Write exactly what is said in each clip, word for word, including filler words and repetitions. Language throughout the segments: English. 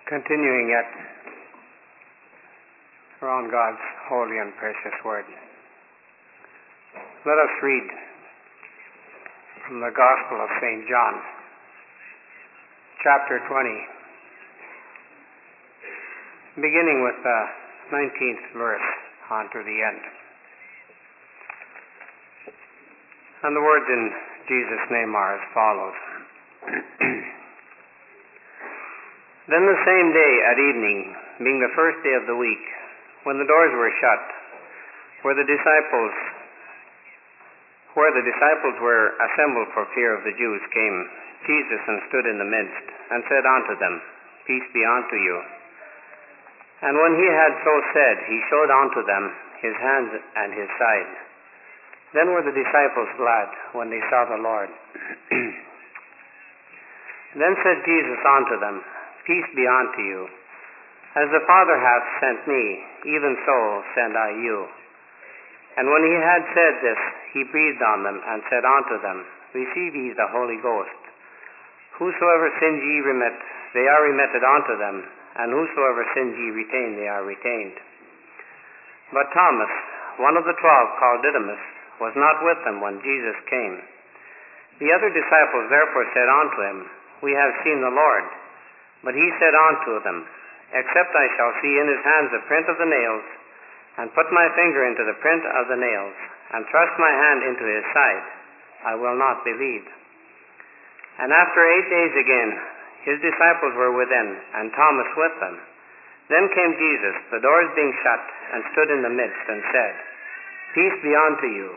Continuing yet around God's holy and precious word, let us read from the Gospel of Saint John, chapter twenty, beginning with the nineteenth verse on to the end. And the words in Jesus' name are as follows. Then the same day at evening, being the first day of the week, when the doors were shut, where the disciples where the disciples were assembled for fear of the Jews, came Jesus and stood in the midst, and said unto them, Peace be unto you. And when he had so said, he showed unto them his hands and his side. Then were the disciples glad when they saw the Lord. Then said Jesus unto them, Peace be unto you. As the Father hath sent me, even so send I you. And when he had said this, he breathed on them, and said unto them, Receive ye the Holy Ghost. Whosoever sins ye remit, they are remitted unto them, and whosoever sins ye retain, they are retained. But Thomas, one of the twelve, called Didymus, was not with them when Jesus came. The other disciples therefore said unto him, We have seen the Lord. But he said unto them, Except I shall see in his hands the print of the nails, and put my finger into the print of the nails, and thrust my hand into his side, I will not believe. And after eight days again, his disciples were within, and Thomas with them. Then came Jesus, the doors being shut, and stood in the midst, and said, Peace be unto you.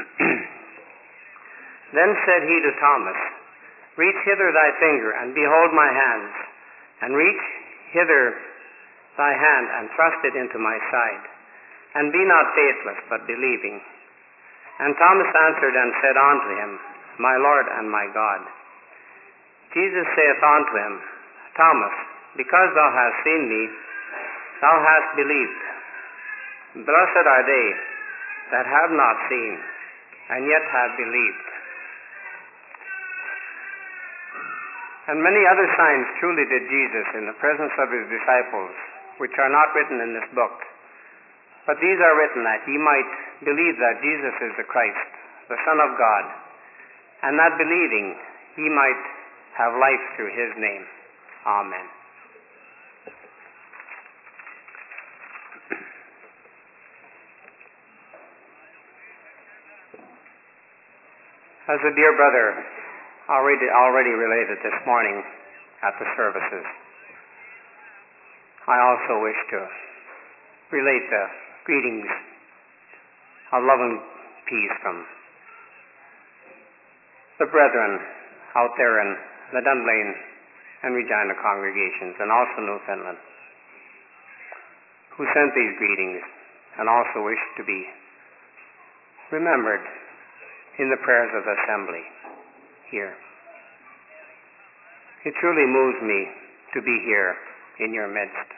Then said he to Thomas, Reach hither thy finger, and behold my hands, and reach hither thy hand, and thrust it into my side, and be not faithless, but believing. And Thomas answered and said unto him, My Lord and my God. Jesus saith unto him, Thomas, because thou hast seen me, thou hast believed. Blessed are they that have not seen, and yet have believed. And many other signs truly did Jesus in the presence of his disciples, which are not written in this book. But these are written that ye might believe that Jesus is the Christ, the Son of God, and that believing ye might have life through his name. Amen. As a dear brother already already related this morning at the services, I also wish to relate the greetings of love and peace from the brethren out there in the Dunblane and Regina congregations, and also Newfoundland, who sent these greetings, and also wish to be remembered in the prayers of the assembly here. It truly moves me to be here in your midst.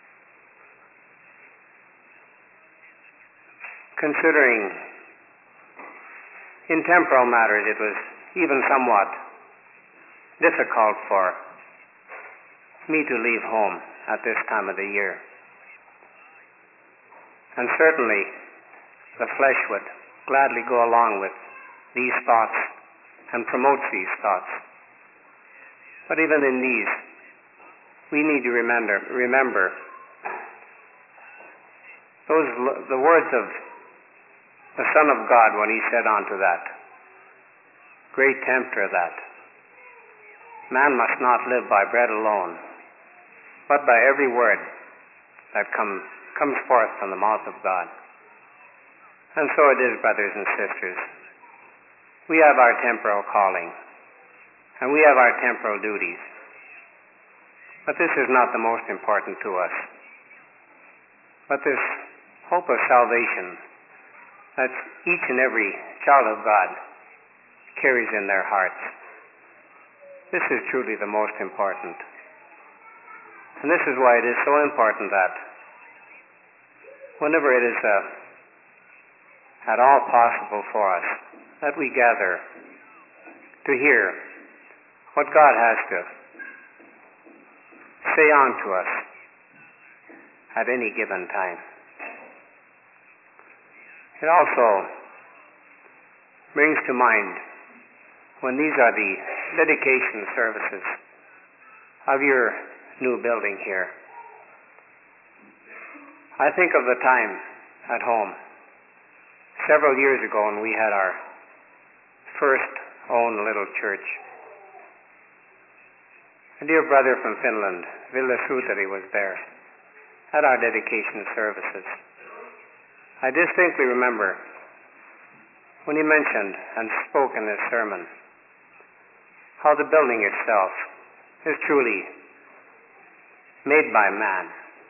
Considering in temporal matters it was even somewhat difficult for me to leave home at this time of the year. And certainly the flesh would gladly go along with these thoughts and promotes these thoughts. But even in these, we need to remember remember those the words of the Son of God when he said unto that great tempter that man must not live by bread alone, but by every word that come, comes forth from the mouth of God. And so it is, brothers and sisters. We have our temporal calling, and we have our temporal duties. But this is not the most important to us. But this hope of salvation that each and every child of God carries in their hearts. This is truly the most important. And this is why it is so important that whenever it is uh, at all possible for us, that we gather to hear what God has to say unto us at any given time. It also brings to mind when these are the dedication services of your new building here. I think of the time at home several years ago when we had our first own little church. A dear brother from Finland, Ville Suutari, was there at our dedication services. I distinctly remember when he mentioned and spoke in his sermon how the building itself is truly made by man.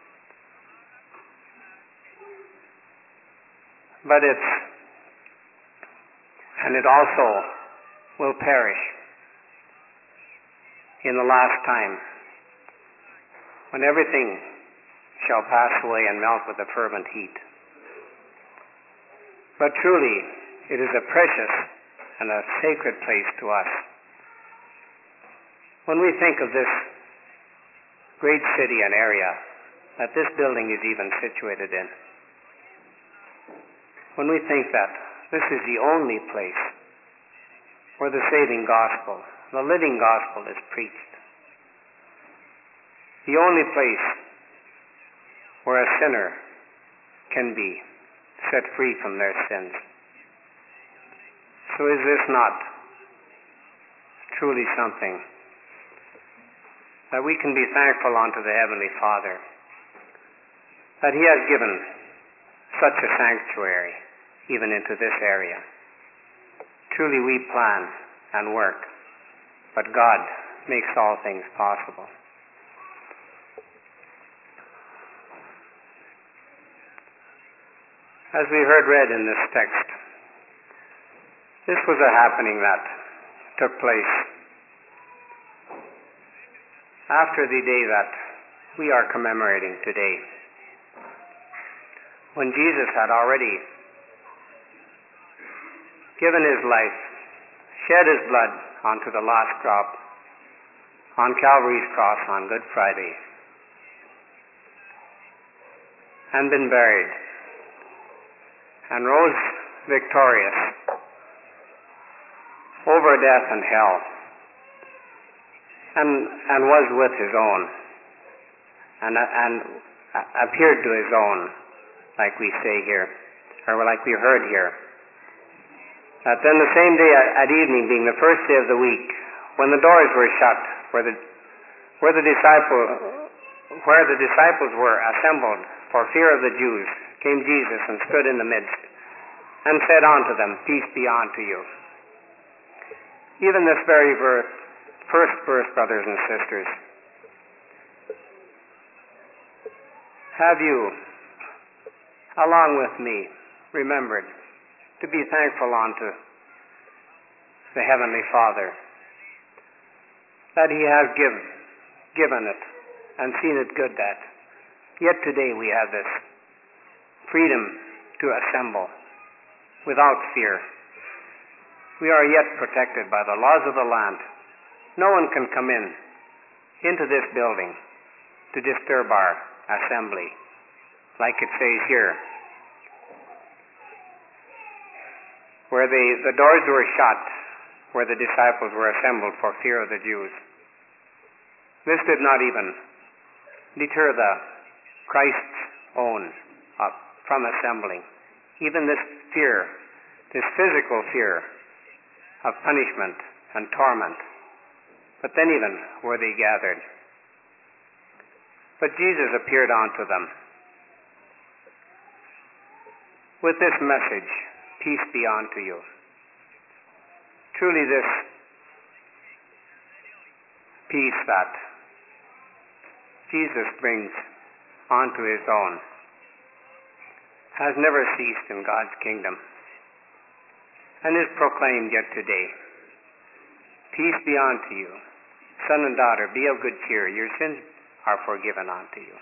But it's, and it also will perish in the last time, when everything shall pass away and melt with a fervent heat. But truly, it is a precious and a sacred place to us. When we think of this great city and area that this building is even situated in, when we think that this is the only place where the saving gospel, the living gospel, is preached, the only place where a sinner can be set free from their sins. So is this not truly something that we can be thankful unto the Heavenly Father, that He has given such a sanctuary even into this area? Truly we plan and work, but God makes all things possible. As we heard read in this text, this was a happening that took place after the day that we are commemorating today, when Jesus had already given His life, shed His blood onto the last drop on Calvary's cross on Good Friday, and been buried, and rose victorious over death and hell, and and was with His own, and and appeared to His own, like we say here, or like we heard here. That then the same day at evening, being the first day of the week, when the doors were shut, where the where the disciple where the disciples were assembled for fear of the Jews, came Jesus and stood in the midst, and said unto them, Peace be unto you. Even this very verse, first verse, brothers and sisters, have you, along with me, remembered to be thankful unto the Heavenly Father that He has given, given it and seen it good that yet today we have this freedom to assemble without fear. We are yet protected by the laws of the land. No one can come in into this building to disturb our assembly, like it says here, where the, the doors were shut, where the disciples were assembled for fear of the Jews. This did not even deter the Christ's own uh, from assembling. Even this fear, this physical fear of punishment and torment. But then even were they gathered. But Jesus appeared unto them with this message, Peace be unto you. Truly this peace that Jesus brings unto His own has never ceased in God's kingdom, and is proclaimed yet today. Peace be unto you. Son and daughter, be of good cheer. Your sins are forgiven unto you.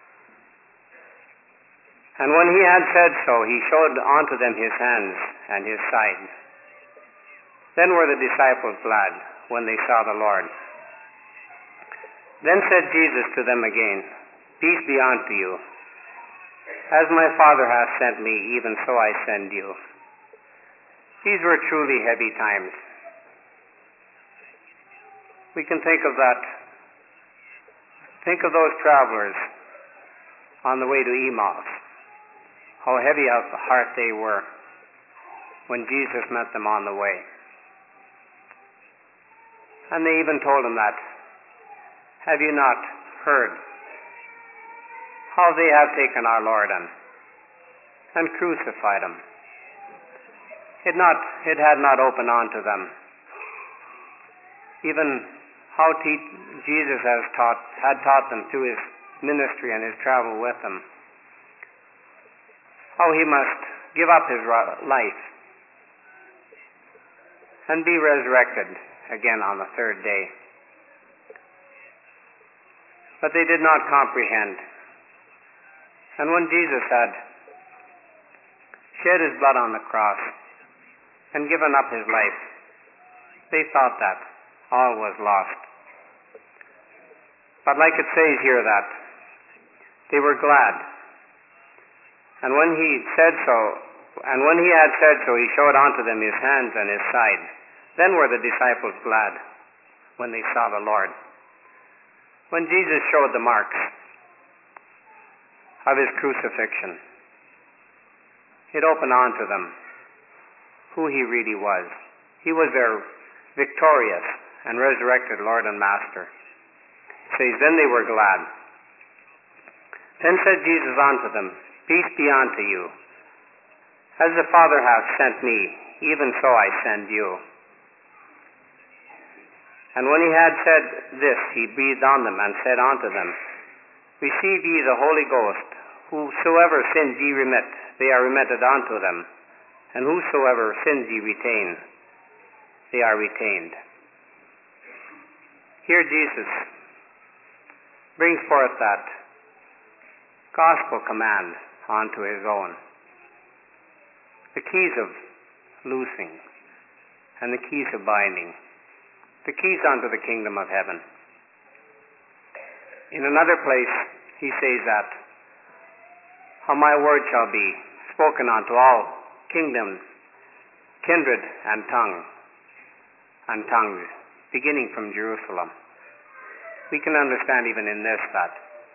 And when He had said so, He showed unto them His hands and His side. Then were the disciples glad when they saw the Lord. Then said Jesus to them again, Peace be unto you. As my Father hath sent me, even so I send you. These were truly heavy times. We can think of that. Think of those travelers on the way to Emmaus. How heavy of heart they were when Jesus met them on the way. And they even told him that, have you not heard how they have taken our Lord and, and crucified him? It not it had not opened unto them. Even how te- Jesus has taught had taught them through his ministry and his travel with them, how he must give up his life and be resurrected again on the third day. But they did not comprehend. And when Jesus had shed his blood on the cross and given up his life, they thought that all was lost. But like it says here that they were glad. And when he said so, and when he had said so, he showed unto them his hands and his side. Then were the disciples glad when they saw the Lord. When Jesus showed the marks of his crucifixion, it opened unto them who he really was. He was their victorious and resurrected Lord and Master. It says, then they were glad. Then said Jesus unto them, Peace be unto you. As the Father hath sent me, even so I send you. And when he had said this, he breathed on them and said unto them, Receive ye the Holy Ghost. Whosoever sins ye remit, they are remitted unto them. And whosoever sins ye retain, they are retained. Here Jesus brings forth that gospel command onto his own. The keys of loosing and the keys of binding. The keys unto the kingdom of heaven. In another place, he says that, how my word shall be spoken unto all kingdoms, kindred, and tongue, and tongues, beginning from Jerusalem. We can understand even in this that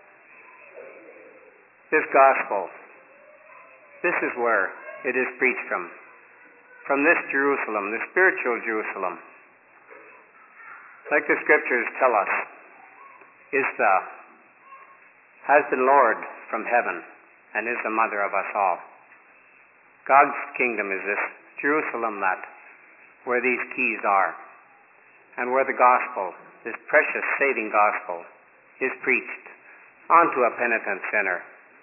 this gospel, this is where it is preached from. From this Jerusalem, the spiritual Jerusalem, like the scriptures tell us, is the, has been Lord from heaven and is the mother of us all. God's kingdom is this Jerusalem that, where these keys are, and where the gospel, this precious saving gospel, is preached unto a penitent sinner,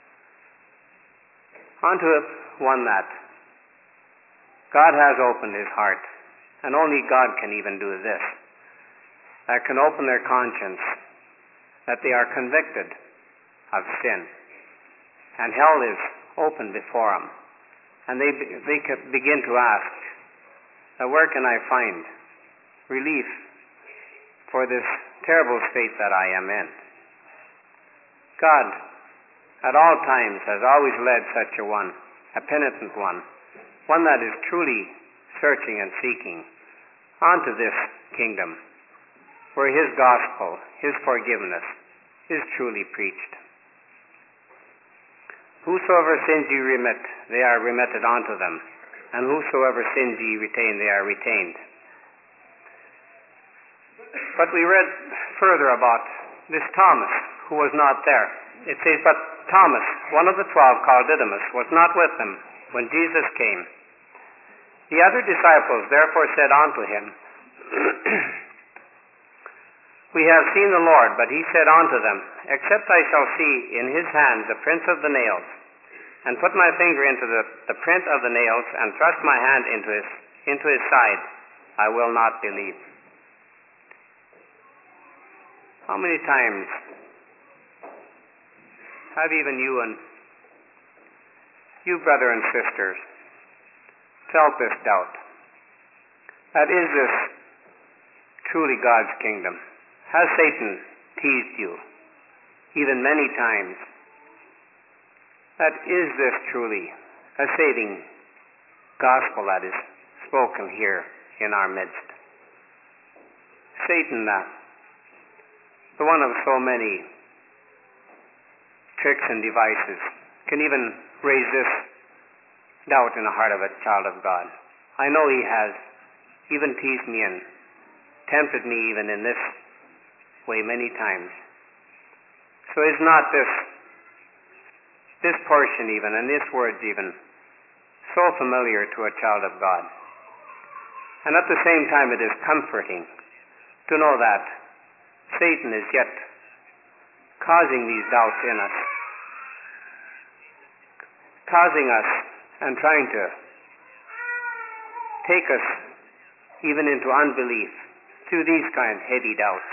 unto one that God has opened his heart, and only God can even do this, that can open their conscience, that they are convicted of sin, and hell is open before them, and they they begin to ask, where can I find relief for this terrible state that I am in? God, at all times, has always led such a one, a penitent one, one that is truly searching and seeking, onto this kingdom, where his gospel, his forgiveness, is truly preached. Whosoever sins ye remit, they are remitted unto them, and whosoever sins ye retain, they are retained. But we read further about this Thomas, who was not there. It says, but Thomas, one of the twelve, called Didymus, was not with them when Jesus came. The other disciples therefore said unto him, We have seen the Lord. But he said unto them, Except I shall see in his hands the prints of the nails, and put my finger into the, the print of the nails, and thrust my hand into his, into his side, I will not believe. How many times have even you and you, brother and sisters, felt this doubt? That is this truly God's kingdom? Has Satan teased you, even many times. That is this truly a saving gospel that is spoken here in our midst? Satan, uh, the one of so many tricks and devices, can even raise this doubt in the heart of a child of God. I know he has even teased me and tempted me even in this way many times. So is not this this portion even, and these words even, so familiar to a child of God? And at the same time, it is comforting to know that Satan is yet causing these doubts in us, causing us and trying to take us even into unbelief through these kind of heavy doubts.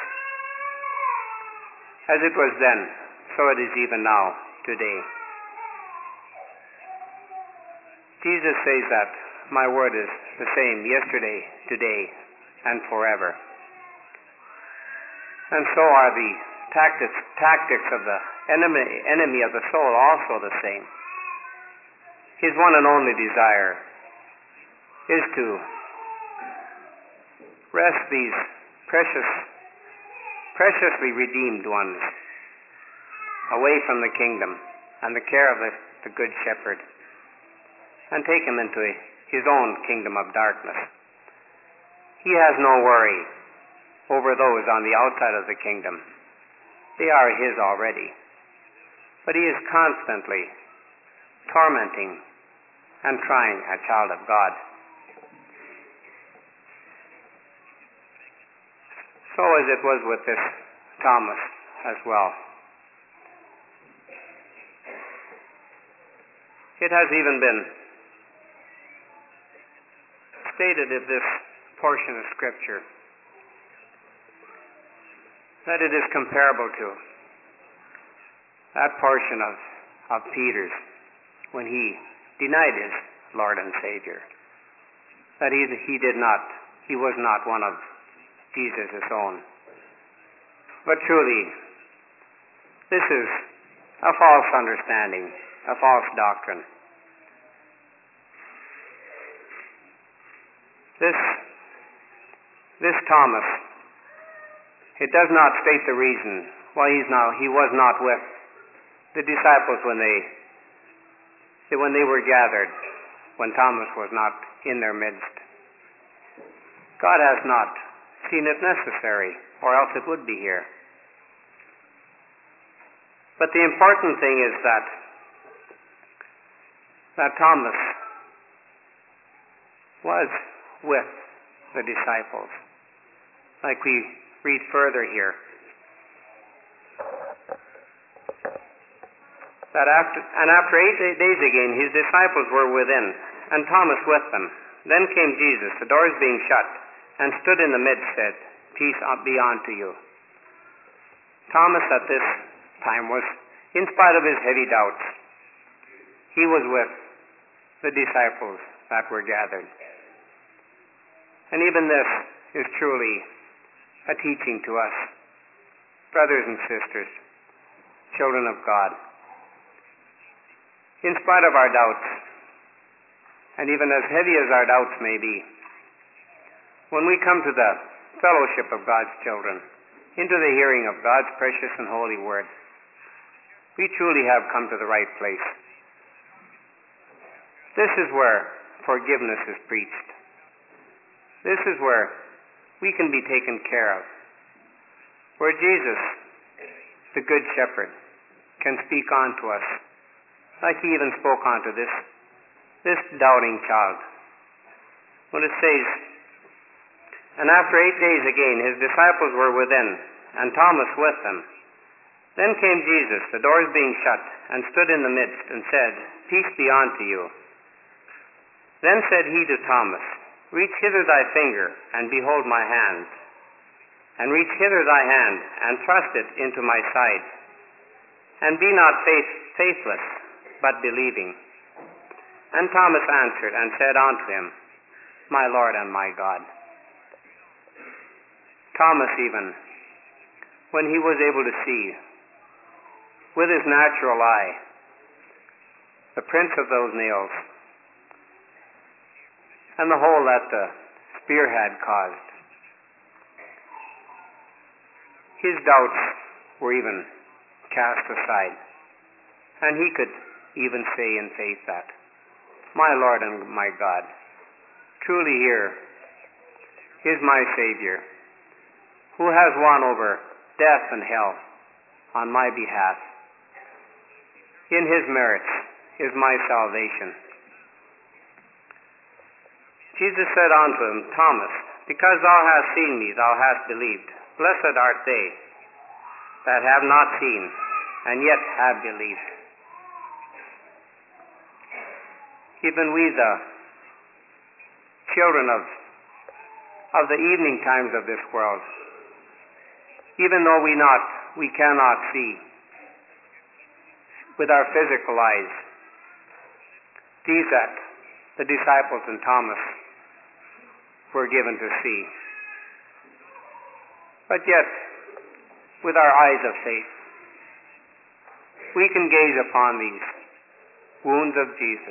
As it was then, so it is even now, today. Jesus says that my word is the same yesterday, today, and forever. And so are the tactics, tactics of the enemy, enemy of the soul also the same. His one and only desire is to wrest these precious, preciously redeemed ones away from the kingdom and the care of the, the Good Shepherd, and take him into his own kingdom of darkness. He has no worry over those on the outside of the kingdom. They are his already. But he is constantly tormenting and trying a child of God. So as it was with this Thomas as well. It has even been stated in this portion of Scripture that it is comparable to that portion of, of Peter's when he denied his Lord and Savior. That he, he did not, he was not one of Jesus' own. But truly, this is a false understanding, a false doctrine. This, this Thomas, it does not state the reason why he's not, he was not with the disciples when they, when they were gathered, when Thomas was not in their midst. God has not seen it necessary, or else it would be here. But the important thing is that that Thomas was with the disciples, like we read further here. That after and after eight days again, his disciples were within, and Thomas with them. Then came Jesus, the doors being shut, and stood in the midst, said, "Peace be unto you." Thomas at this time was, in spite of his heavy doubts, he was with the disciples that were gathered. And even this is truly a teaching to us, brothers and sisters, children of God. In spite of our doubts, and even as heavy as our doubts may be, when we come to the fellowship of God's children, into the hearing of God's precious and holy word, we truly have come to the right place. This is where forgiveness is preached. This is where we can be taken care of. Where Jesus, the Good Shepherd, can speak unto us, like he even spoke unto this, this doubting child. When it says, "And after eight days again his disciples were within, and Thomas with them. Then came Jesus, the doors being shut, and stood in the midst, and said, Peace be unto you. Then said he to Thomas, Reach hither thy finger, and behold my hands. And reach hither thy hand, and thrust it into my side. And be not faith, faithless, but believing. And Thomas answered and said unto him, My Lord and my God." Thomas even when he was able to see with his natural eye the prints of those nails and the hole that the spear had caused. His doubts were even cast aside, and he could even say in faith that, "My Lord and my God, truly here is my Savior, who has won over death and hell on my behalf. In his merits is my salvation." Jesus said unto him, "Thomas, because thou hast seen me, thou hast believed. Blessed art they that have not seen, and yet have believed." Even we, the children of, of the evening times of this world, even though we not, we cannot see with our physical eyes, these that the disciples and Thomas were given to see. But yet, with our eyes of faith, we can gaze upon these wounds of Jesus,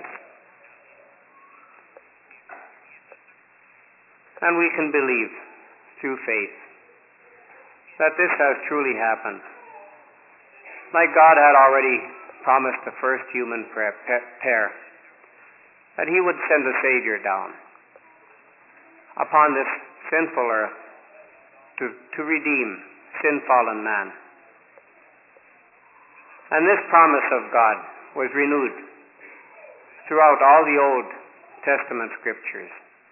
and we can believe through faith that this has truly happened. Like God had already promised the first human pair that he would send a Savior down upon this sinful earth to, to redeem sin-fallen man. And this promise of God was renewed throughout all the Old Testament scriptures.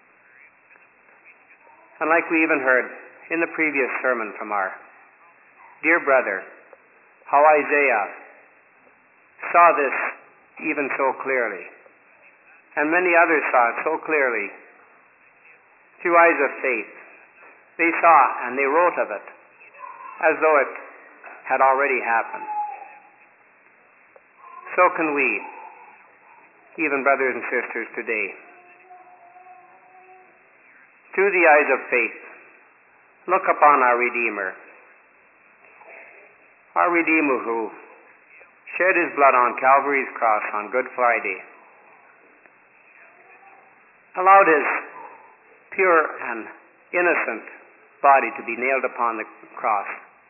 And like we even heard in the previous sermon from our dear brother, how Isaiah saw this even so clearly, and many others saw it so clearly through eyes of faith. They saw and they wrote of it as though it had already happened. So can we, even brothers and sisters today, through the eyes of faith, look upon our Redeemer, our Redeemer who shed his blood on Calvary's cross on Good Friday, allowed his pure and innocent body to be nailed upon the cross,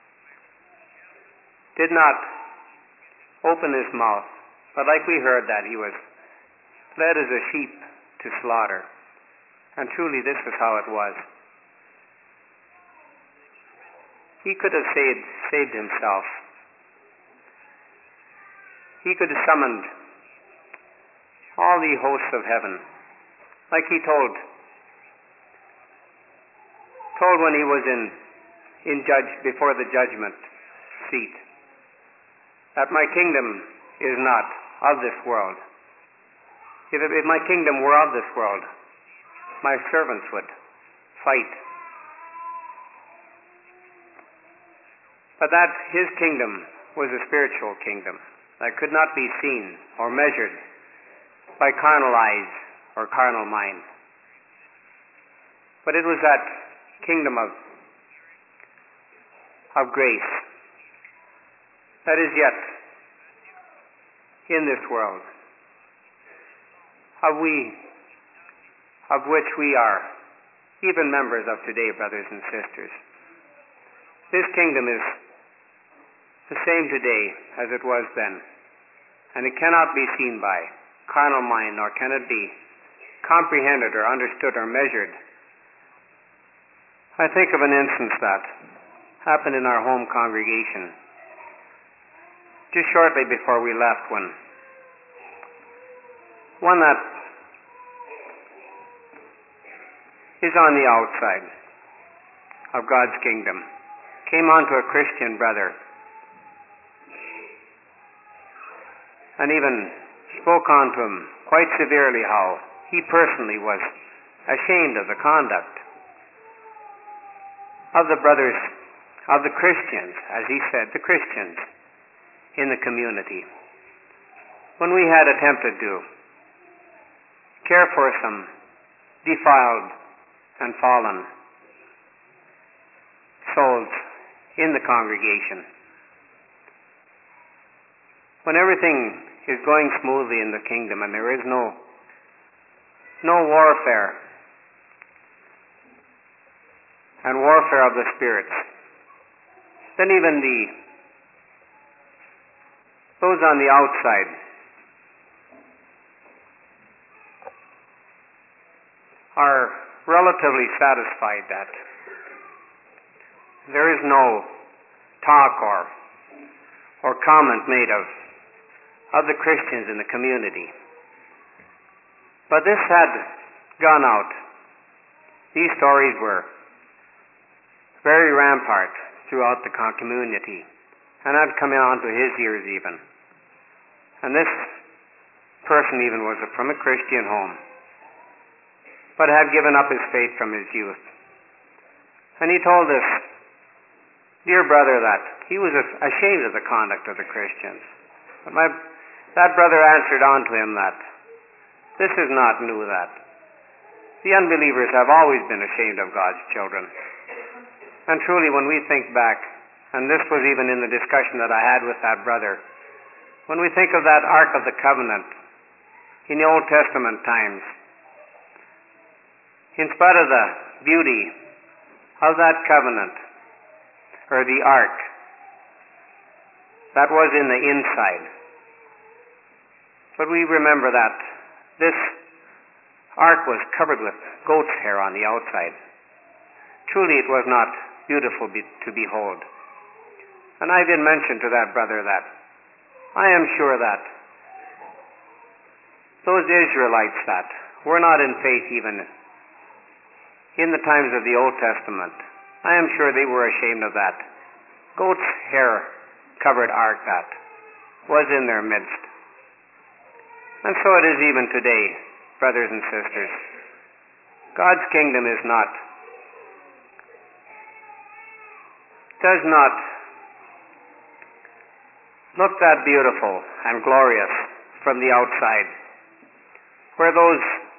did not open his mouth, but like we heard that he was led as a sheep to slaughter. And truly this is how it was. He could have saved, saved himself. He could have summoned all the hosts of heaven, like he told told when he was in in judge before the judgment seat, that my kingdom is not of this world. If, it, if my kingdom were of this world, my servants would fight. But that his kingdom was a spiritual kingdom that could not be seen or measured by carnal eyes or carnal mind. But it was that kingdom of, of grace that is yet in this world, of we, of which we are even members of today, brothers and sisters. This kingdom is the same today as it was then, and it cannot be seen by carnal mind, nor can it be comprehended or understood or measured. I think of an instance that happened in our home congregation just shortly before we left, when one that is on the outside of God's kingdom came onto a Christian brother and even spoke onto him quite severely how he personally was ashamed of the conduct of the brothers, of the Christians, as he said, the Christians in the community, when we had attempted to care for some defiled and fallen souls in the congregation. When everything is going smoothly in the kingdom and there is no no warfare and warfare of the spirits, then even the those on the outside are relatively satisfied that there is no talk or or comment made of of the Christians in the community. But this had gone out. These stories were very rampart throughout the community and had come on to his ears even. And this person even was from a Christian home, but had given up his faith from his youth. And he told this dear brother that he was ashamed of the conduct of the Christians. But my, that brother answered on to him that this is not new, that the unbelievers have always been ashamed of God's children. And truly, when we think back, and this was even in the discussion that I had with that brother, when we think of that Ark of the Covenant in the Old Testament times, in spite of the beauty of that covenant, or the ark, that was in the inside. But we remember that this ark was covered with goat's hair on the outside. Truly it was not beautiful be- to behold. And I did mention to that brother that I am sure that those Israelites that were not in faith even in the times of the Old Testament, I am sure they were ashamed of that goat's hair covered ark that was in their midst. And so it is even today, brothers and sisters. God's kingdom is not, does not look that beautiful and glorious from the outside, where those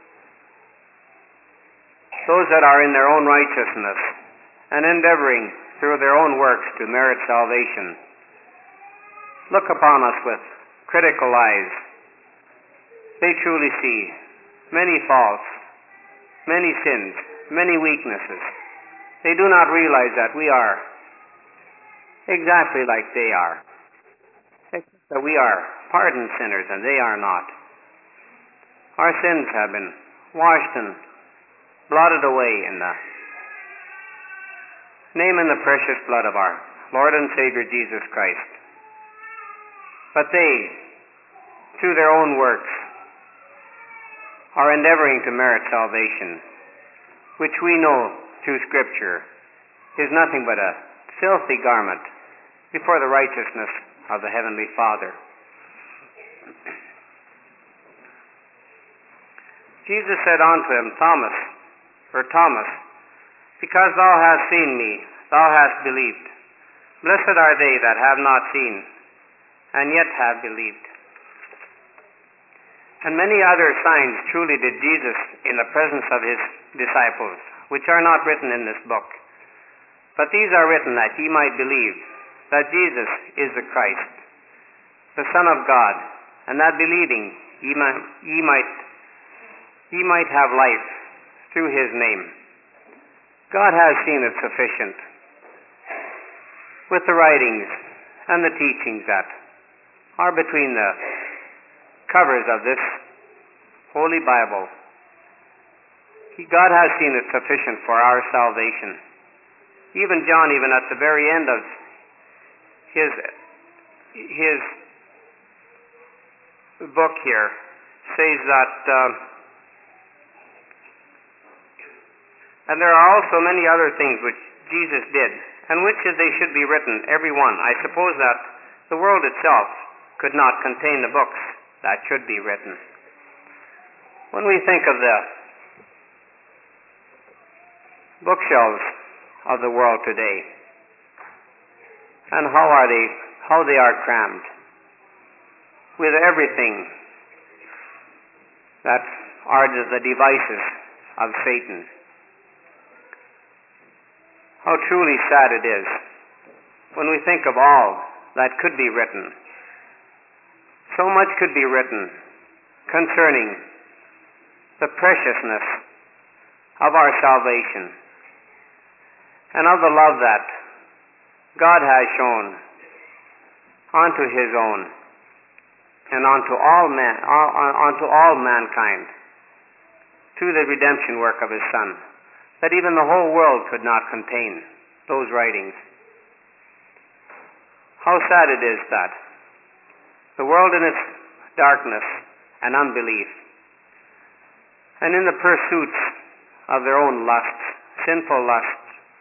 those that are in their own righteousness and endeavoring through their own works to merit salvation look upon us with critical eyes. They truly see many faults, many sins, many weaknesses. They do not realize that we are exactly like they are, except that we are pardoned sinners and they are not. Our sins have been washed and blotted away in the name and the precious blood of our Lord and Savior Jesus Christ. But they, through their own works, are endeavoring to merit salvation, which we know through Scripture is nothing but a filthy garment before the righteousness of the Heavenly Father. Jesus said unto him, Thomas, or Thomas, because thou hast seen me, thou hast believed. Blessed are they that have not seen, and yet have believed. And many other signs truly did Jesus in the presence of his disciples, which are not written in this book. But these are written that ye might believe that Jesus is the Christ, the Son of God, and that believing ye might, ye might, ye might have life through his name. God has seen it sufficient with the writings and the teachings that are between the covers of this Holy Bible. God has seen it sufficient for our salvation. Even John, even at the very end of his his book here, says that uh, and there are also many other things which Jesus did, and which they should be written, every one. I suppose that the world itself could not contain the books that should be written. When we think of the bookshelves of the world today, and how are they, how they are crammed with everything that are the devices of Satan. How truly sad it is when we think of all that could be written. So much could be written concerning the preciousness of our salvation and of the love that God has shown unto His own and unto all man, unto all mankind through the redemption work of His Son, that even the whole world could not contain those writings. How sad it is that the world in its darkness and unbelief and in the pursuits of their own lusts, sinful lusts,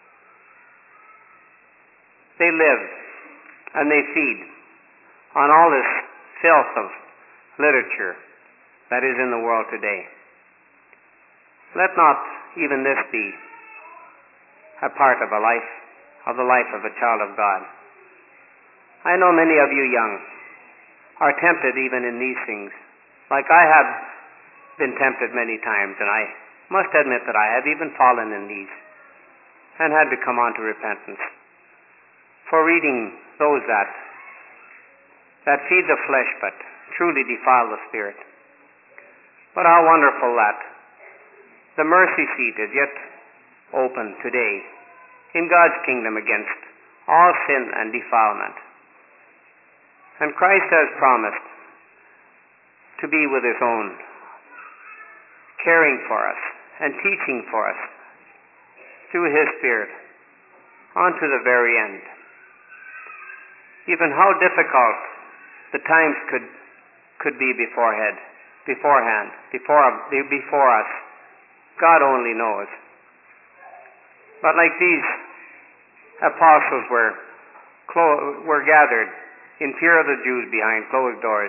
they live and they feed on all this filth of literature that is in the world today. Let not even this be a part of a life, of the life of a child of God. I know many of you young are tempted even in these things, like I have been tempted many times, and I must admit that I have even fallen in these and had to come on to repentance for reading those that that feed the flesh but truly defile the spirit. But how wonderful that the mercy seat is yet open today in God's kingdom against all sin and defilement. And Christ has promised to be with His own, caring for us and teaching for us through His Spirit unto the very end. Even how difficult the times could could be beforehand, beforehand, before before us, God only knows. But like these apostles were clo- were gathered in fear of the Jews behind closed doors,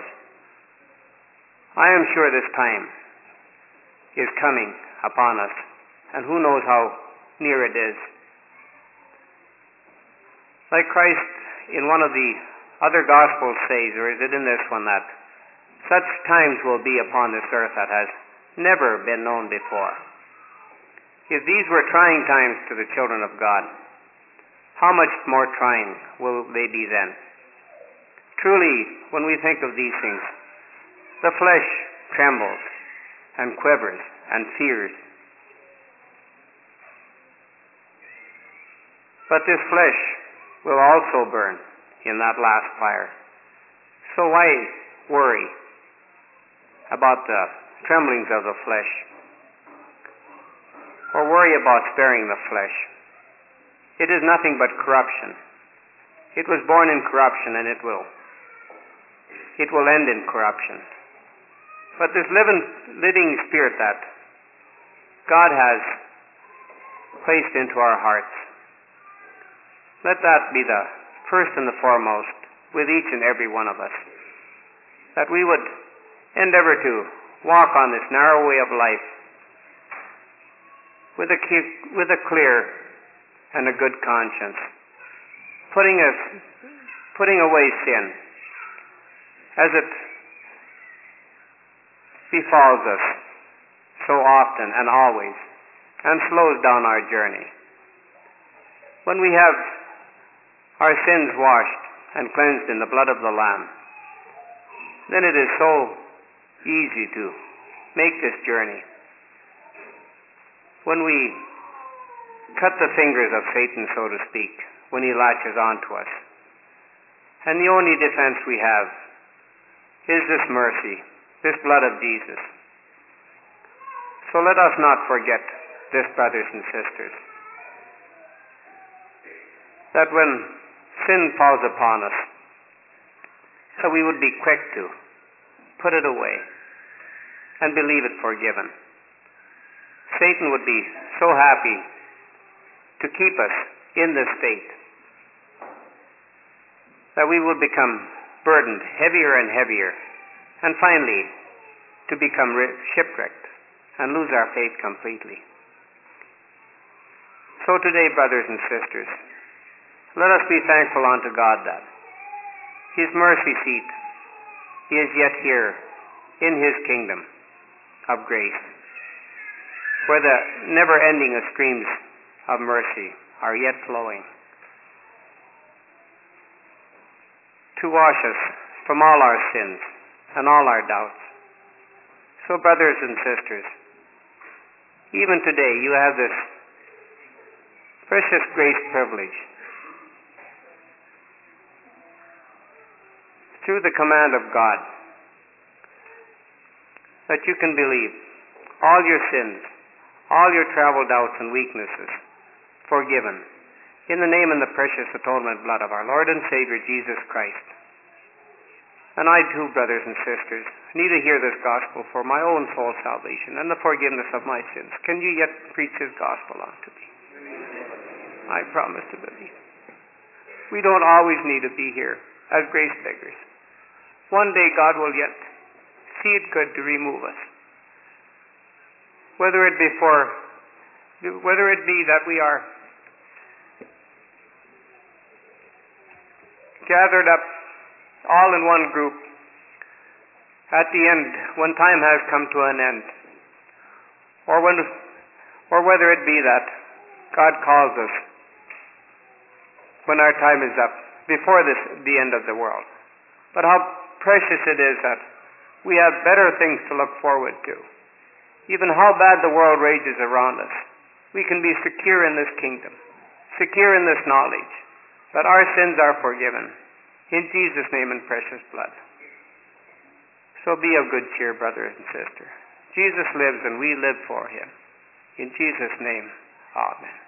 I am sure this time is coming upon us, and who knows how near it is. Like Christ in one of the other Gospels says, or is it in this one, that such times will be upon this earth that has never been known before. If these were trying times to the children of God, how much more trying will they be then? Truly, when we think of these things, the flesh trembles and quivers and fears. But this flesh will also burn in that last fire. So why worry about the tremblings of the flesh, or worry about sparing the flesh? It is nothing but corruption. It was born in corruption, and it will it will end in corruption. But this living, living Spirit that God has placed into our hearts, let that be the first and the foremost with each and every one of us, that we would endeavor to walk on this narrow way of life with a, with a clear and a good conscience, putting us, putting away sin as it befalls us so often and always, and slows down our journey. When we have our sins washed and cleansed in the blood of the Lamb, then it is so easy to make this journey. When we cut the fingers of Satan, so to speak, when he latches onto us, and the only defense we have is this mercy, this blood of Jesus. So let us not forget this, brothers and sisters, that when sin falls upon us, that we would be quick to put it away and believe it forgiven. Satan would be so happy to keep us in this state that we would become burdened heavier and heavier, and finally to become shipwrecked and lose our faith completely. So today, brothers and sisters, let us be thankful unto God that His mercy seat is yet here in His kingdom of grace, where the never-ending streams of mercy are yet flowing. to wash us from all our sins and all our doubts. So, brothers and sisters, even today you have this precious grace privilege. Through the command of God, that you can believe all your sins, all your travel doubts and weaknesses forgiven in the name and the precious atonement blood of our Lord and Savior Jesus Christ. And I too, brothers and sisters, need to hear this gospel for my own soul salvation and the forgiveness of my sins. Can you yet preach His gospel unto me? I promise to believe. We don't always need to be here as grace beggars. One day God will yet see it good to remove us. Whether it be for, whether it be that we are gathered up all in one group at the end, when time has come to an end, or when, or whether it be that God calls us when our time is up, before this, the end of the world. But how precious it is that we have better things to look forward to. Even how bad the world rages around us, we can be secure in this kingdom, secure in this knowledge that our sins are forgiven in Jesus' name and precious blood. So be of good cheer, brother and sister. Jesus lives and we live for Him. In Jesus' name, amen.